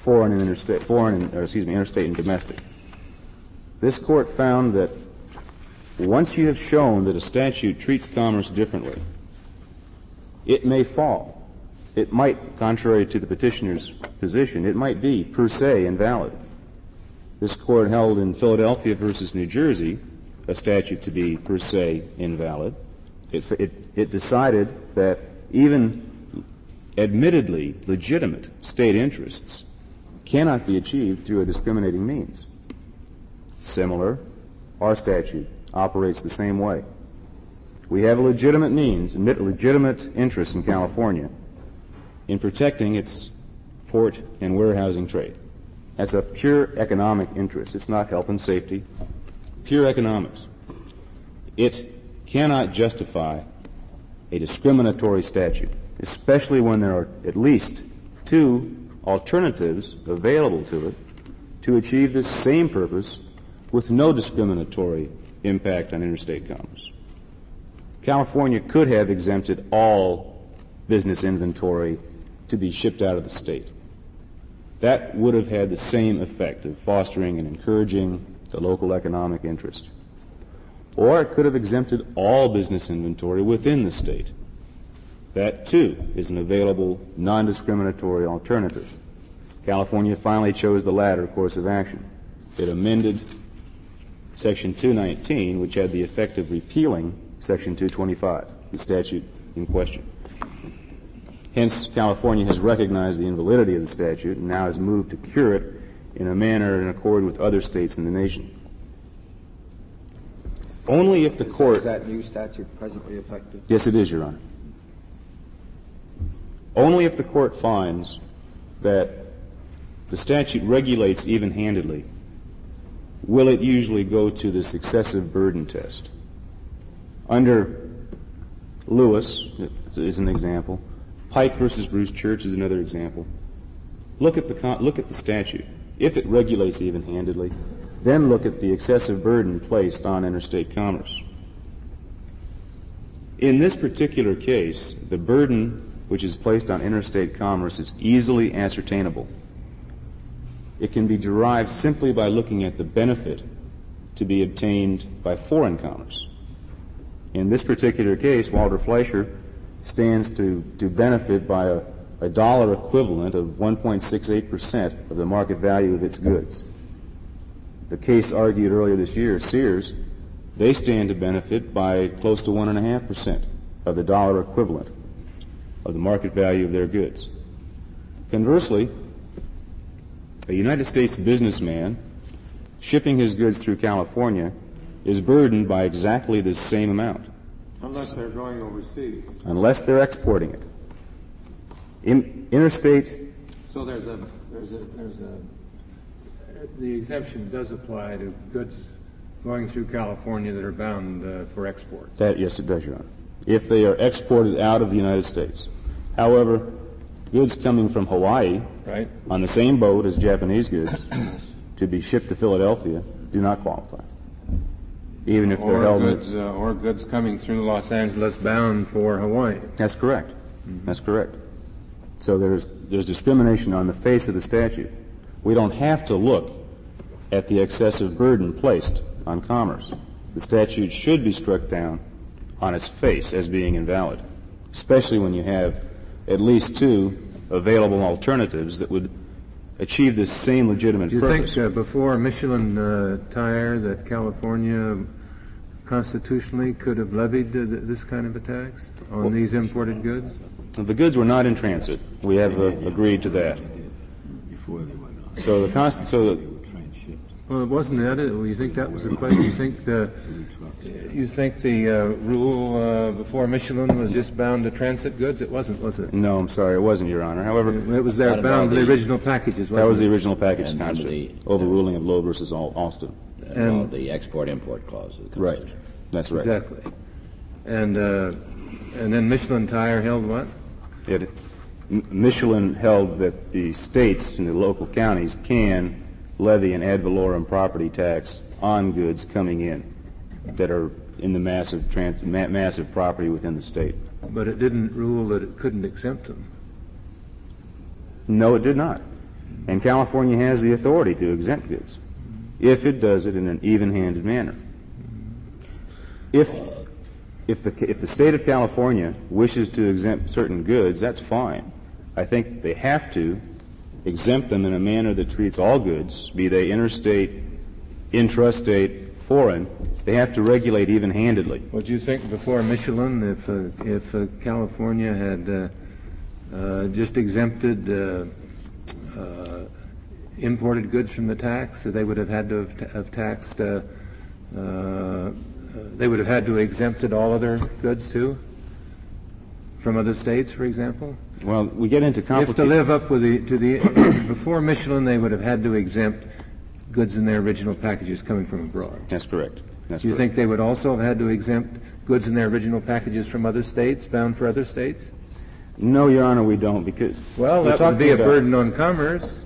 interstate and domestic. This court found that once you have shown that a statute treats commerce differently, it may fall. It might, contrary to the petitioner's position, it might be per se invalid. This court held in Philadelphia versus New Jersey a statute to be per se invalid. It decided that even admittedly legitimate state interests cannot be achieved through a discriminating means. Similar, our statute operates the same way. We have a legitimate means, a legitimate interest in California in protecting its port and warehousing trade. That's a pure economic interest. It's not health and safety. Pure economics. It cannot justify a discriminatory statute, especially when there are at least two alternatives available to it to achieve the same purpose with no discriminatory impact on interstate commerce. California could have exempted all business inventory to be shipped out of the state. That would have had the same effect of fostering and encouraging the local economic interest. Or it could have exempted all business inventory within the state. That, too, is an available, non-discriminatory alternative. California finally chose the latter course of action. It amended Section 219, which had the effect of repealing Section 225, the statute in question. Hence, California has recognized the invalidity of the statute and now has moved to cure it in a manner in accord with other states in the nation. Only if the court... Is that new statute presently effective? Yes, it is, Your Honor. Only if the court finds that the statute regulates even-handedly will it usually go to this excessive burden test. Under Lewis is an example. Pike versus Bruce Church is another example. Look at the statute. If it regulates even-handedly, then look at the excessive burden placed on interstate commerce. In this particular case, the burden which is placed on interstate commerce is easily ascertainable. It can be derived simply by looking at the benefit to be obtained by foreign commerce. In this particular case, Walter Fleischer stands to benefit by a dollar equivalent of 1.68% of the market value of its goods. The case argued earlier this year, Sears, they stand to benefit by close to 1.5% of the dollar equivalent of the market value of their goods. Conversely, a United States businessman shipping his goods through California is burdened by exactly the same amount. Unless they're going overseas. Unless they're exporting it. Interstate. So the exemption does apply to goods going through California that are bound for export. Yes, it does, Your Honor. If they are exported out of the United States. However, goods coming from Hawaii on the same boat as Japanese goods to be shipped to Philadelphia do not qualify. Even if they're held or goods coming through Los Angeles bound for Hawaii. That's correct. Mm-hmm. That's correct. So there's discrimination on the face of the statute. We don't have to look at the excessive burden placed on commerce. The statute should be struck down on its face as being invalid, especially when you have at least two available alternatives that would achieve this same legitimate purpose. Do you think before Michelin Tire that California constitutionally could have levied this kind of a tax on these imported goods? The goods were not in transit. We have agreed to that. So well, it wasn't that. You think that was the question? You think the rule before Michelin was just bound to transit goods? It wasn't, was it? No, I'm sorry, it wasn't, Your Honor. However, it was there bound to the original packages. That was the original package construct. Overruling of Lowe versus Alston. And the export-import clause of the Constitution. Right. That's right. Exactly. And then Michelin Tire held what? Michelin held that the states and the local counties can levy an ad valorem property tax on goods coming in that are in the massive property within the state. But it didn't rule that it couldn't exempt them. No, it did not. And California has the authority to exempt goods if it does it in an even-handed manner. If the state of California wishes to exempt certain goods, that's fine. I think they have to exempt them in a manner that treats all goods, be they interstate, intrastate, foreign. They have to regulate even-handedly. What do you think before Michelin, if California had just exempted imported goods from the tax, they would have had to have taxed. They would have had to have exempted all other goods too, from other states, for example. Well, we get into complicated. If to live up with the before Michelin, they would have had to exempt goods in their original packages coming from abroad. That's correct. Do you think they would also have had to exempt goods in their original packages from other states, bound for other states? No, Your Honor, we don't, because that would be a burden on commerce.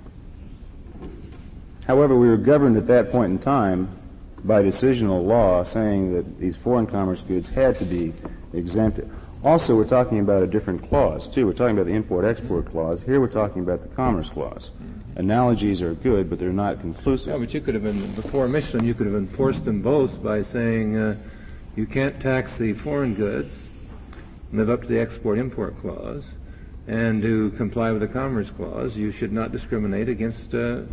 However, we were governed at that point in time by decisional law saying that these foreign commerce goods had to be exempted. Also, we're talking about a different clause, too. We're talking about the Import-Export Clause. Here we're talking about the Commerce Clause. Analogies are good, but they're not conclusive. Yeah, but you could have been, before Michelin, you could have enforced them both by saying you can't tax the foreign goods, live up to the Export-Import Clause, and to comply with the Commerce Clause, you should not discriminate against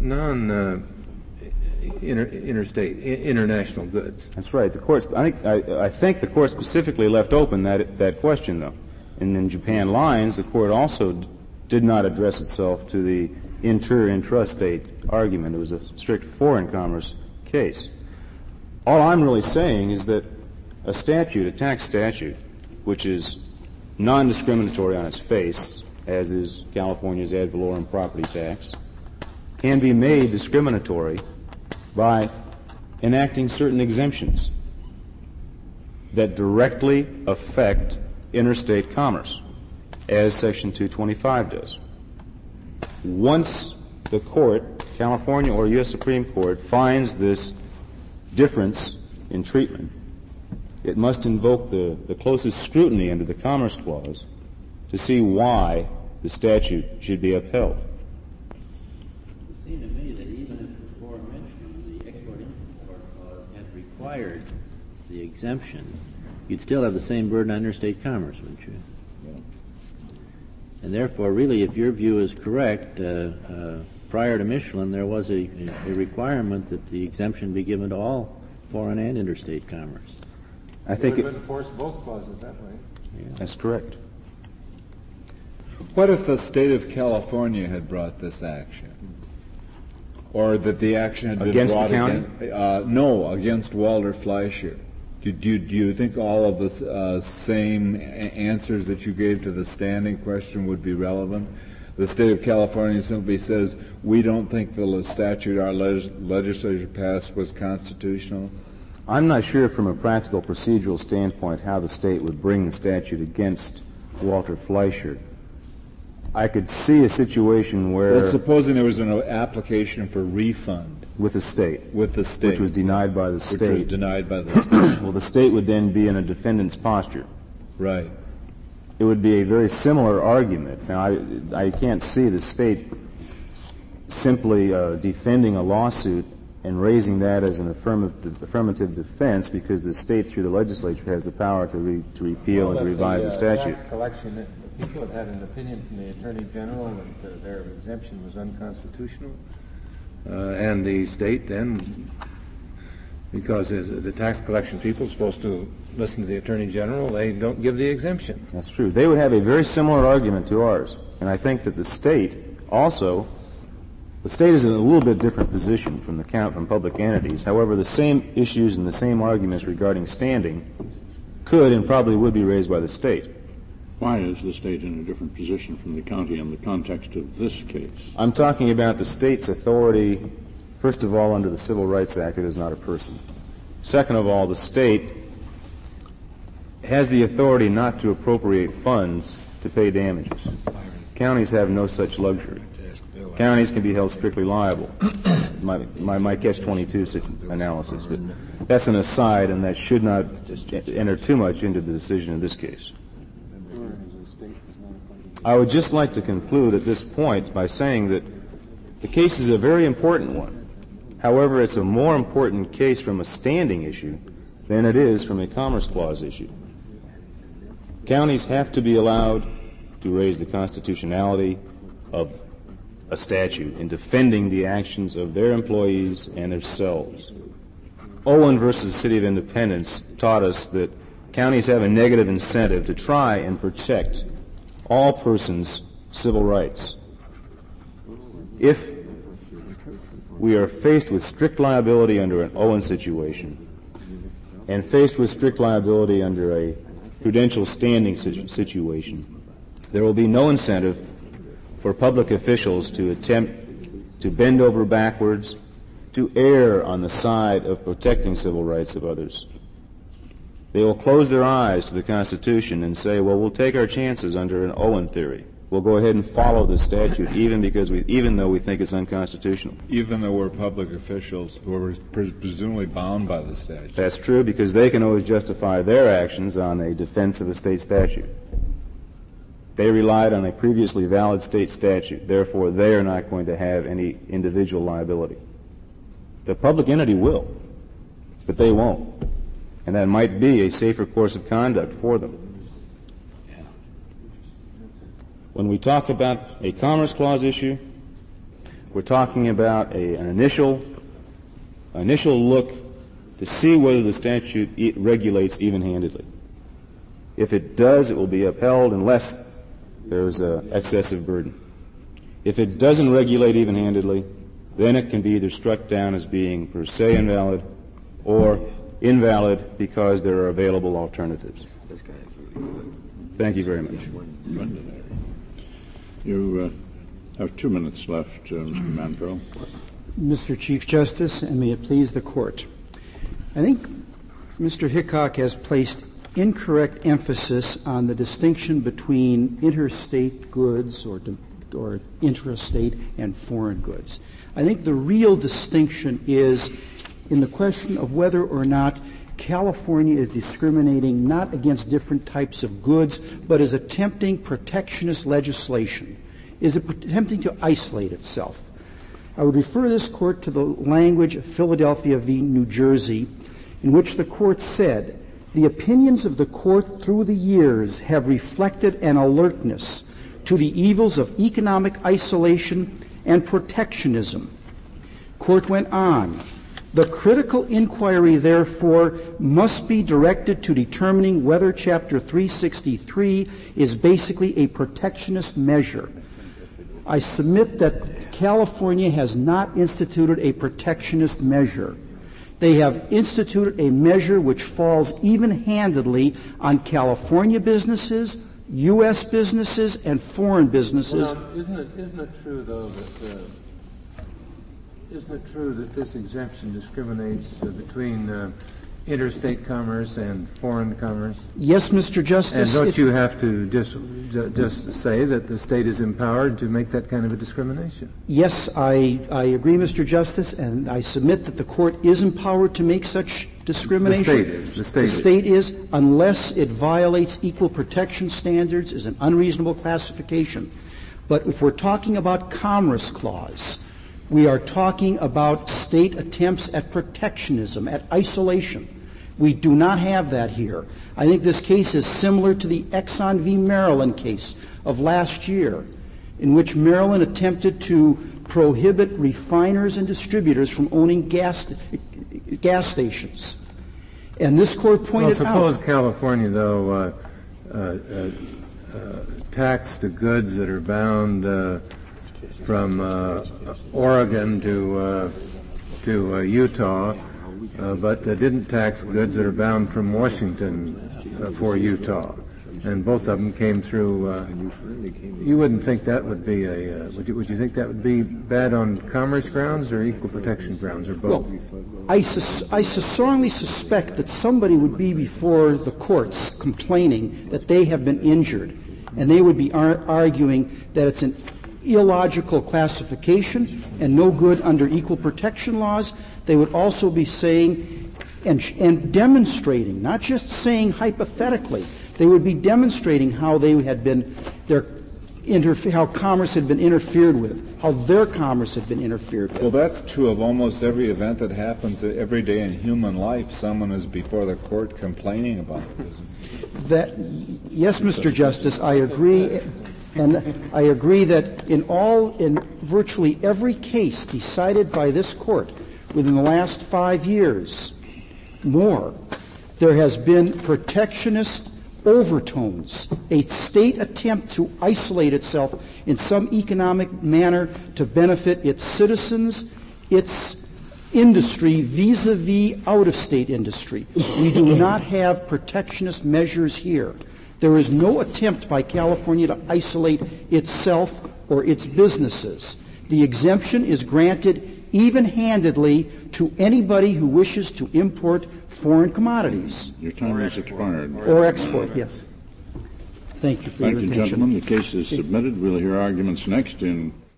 international goods. That's right. The court, I think the court specifically left open that question, though. And in Japan Lines, the court also did not address itself to the intrastate argument. It was a strict foreign commerce case. All I'm really saying is that a statute, a tax statute, which is non-discriminatory on its face, as is California's ad valorem property tax, can be made discriminatory by enacting certain exemptions that directly affect interstate commerce, as Section 225 does. Once the court, California or U.S. Supreme Court, finds this difference in treatment, it must invoke the closest scrutiny under the Commerce Clause to see why the statute should be upheld. It seemed to me that even if before mentioned the Export-Import Clause had required the exemption, you'd still have the same burden on interstate commerce, wouldn't you? Yeah. And therefore, really, if your view is correct, prior to Michelin, there was a requirement that the exemption be given to all foreign and interstate commerce. I think it would enforce both clauses that way. Yeah. That's correct. What if the state of California had brought this action? Or that the action had been brought against Walter Fleischer? Do you think all of the same answers that you gave to the standing question would be relevant? The state of California simply says, we don't think the statute our legislature passed was constitutional. I'm not sure from a practical procedural standpoint how the state would bring the statute against Walter Fleischer. I could see a situation where... Well, supposing there was an application for refund. With the state. With the state. Which was denied by the state. Which was denied by the state. Well, the state would then be in a defendant's posture. Right. It would be a very similar argument. Now, I can't see the state simply defending a lawsuit and raising that as an affirmative defense because the state, through the legislature, has the power to repeal and to revise the statute. Tax collection, the people had an opinion from the Attorney General that their exemption was unconstitutional, and the state then, because the tax collection people are supposed to listen to the Attorney General, they don't give the exemption. That's true. They would have a very similar argument to ours, and I think that the state also... The state is in a little bit different position from public entities. However, the same issues and the same arguments regarding standing could and probably would be raised by the state. Why is the state in a different position from the county in the context of this case? I'm talking about the state's authority, first of all, under the Civil Rights Act. It is not a person. Second of all, the state has the authority not to appropriate funds to pay damages. Counties have no such luxury. Counties can be held strictly liable. My catch-22 analysis, but that's an aside, and that should not enter too much into the decision in this case. I would just like to conclude at this point by saying that The case is a very important one. However, it's a more important case from a standing issue than it is from a Commerce Clause issue. Counties have to be allowed to raise the constitutionality of a statute in defending the actions of their employees and themselves. Owen versus City of Independence taught us that counties have a negative incentive to try and protect all persons' civil rights. If we are faced with strict liability under an Owen situation and faced with strict liability under a prudential standing situation, there will be no incentive for public officials to attempt to bend over backwards to err on the side of protecting civil rights of others. They will close their eyes to the Constitution and say, well, we'll take our chances under an Owen theory. We'll go ahead and follow the statute even though we think it's unconstitutional. Even though we're public officials who are presumably bound by the statute. That's true, because they can always justify their actions on a defense of a state statute. They relied on a previously valid state statute. Therefore, they are not going to have any individual liability. The public entity will, but they won't. And that might be a safer course of conduct for them. When we talk about a Commerce Clause issue, we're talking about an initial look to see whether the statute regulates even-handedly. If it does, it will be upheld unless there's an excessive burden. If it doesn't regulate even-handedly, then it can be either struck down as being per se invalid or invalid because there are available alternatives. Thank you very much. You have 2 minutes left, Mr. Manperl. Mr. Chief Justice, and may it please the Court. I think Mr. Hickok has placed incorrect emphasis on the distinction between interstate goods or intrastate and foreign goods. I think the real distinction is in the question of whether or not California is discriminating not against different types of goods, but is attempting protectionist legislation, is attempting to isolate itself. I would refer this Court to the language of Philadelphia v. New Jersey, in which the Court said, "The opinions of the Court through the years have reflected an alertness to the evils of economic isolation and protectionism." Court went on, "The critical inquiry, therefore, must be directed to determining whether Chapter 363 is basically a protectionist measure." I submit that California has not instituted a protectionist measure. They have instituted a measure which falls even-handedly on California businesses, U.S. businesses, and foreign businesses. Well, isn't it true, though, that this exemption discriminates between interstate commerce and foreign commerce? Yes, Mr. Justice. And don't you have to just say that the state is empowered to make that kind of a discrimination? Yes, I agree, Mr. Justice, and I submit that the Court is empowered to make such discrimination. The state is, unless it violates equal protection standards, is an unreasonable classification. But if we're talking about Commerce Clause, we are talking about state attempts at protectionism, at isolation. We do not have that here. I think this case is similar to the Exxon v. Maryland case of last year, in which Maryland attempted to prohibit refiners and distributors from owning gas stations. And this Court pointed out... Well, suppose California, though, taxed the goods that are bound from Oregon to Utah, but didn't tax goods that are bound from Washington for Utah, and both of them came through. You wouldn't think that would be would you think that would be bad on commerce grounds or equal protection grounds, or both? Well, I strongly suspect that somebody would be before the courts complaining that they have been injured, and they would be arguing that it's an illogical classification and no good under equal protection laws. They would also be saying and demonstrating, not just saying hypothetically, they would be demonstrating how they had been, their how commerce had been interfered with, how their commerce had been interfered with. Well, that's true of almost every event that happens every day in human life. Someone is before the court complaining about it. Yes, Mr. Justice, I agree. And I agree that in virtually every case decided by this court within the last 5 years, there has been protectionist overtones, a state attempt to isolate itself in some economic manner to benefit its citizens, its industry vis-a-vis out-of-state industry. We do not have protectionist measures here. There is no attempt by California to isolate itself or its businesses. The exemption is granted even-handedly to anybody who wishes to import foreign commodities. Your time has expired. Or export, yes. Thank you for your attention. Thank you, gentlemen. The case is submitted. We'll hear arguments next in